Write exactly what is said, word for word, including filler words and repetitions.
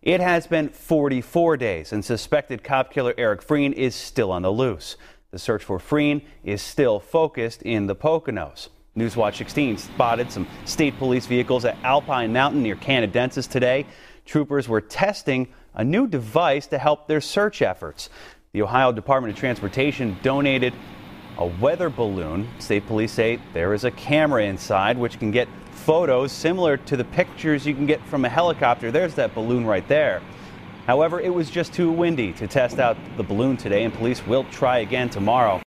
It has been forty-four days, and suspected cop killer Eric Frein is still on the loose. The search for Frein is still focused in the Poconos. Newswatch sixteen spotted some state police vehicles at Alpine Mountain near Canadensis today. Troopers were testing a new device to help their search efforts. The Ohio Department of Transportation donated a weather balloon. State police say there is a camera inside which can get photos similar to the pictures you can get from a helicopter. There's that balloon right there. However, it was just too windy to test out the balloon today, and police will try again tomorrow.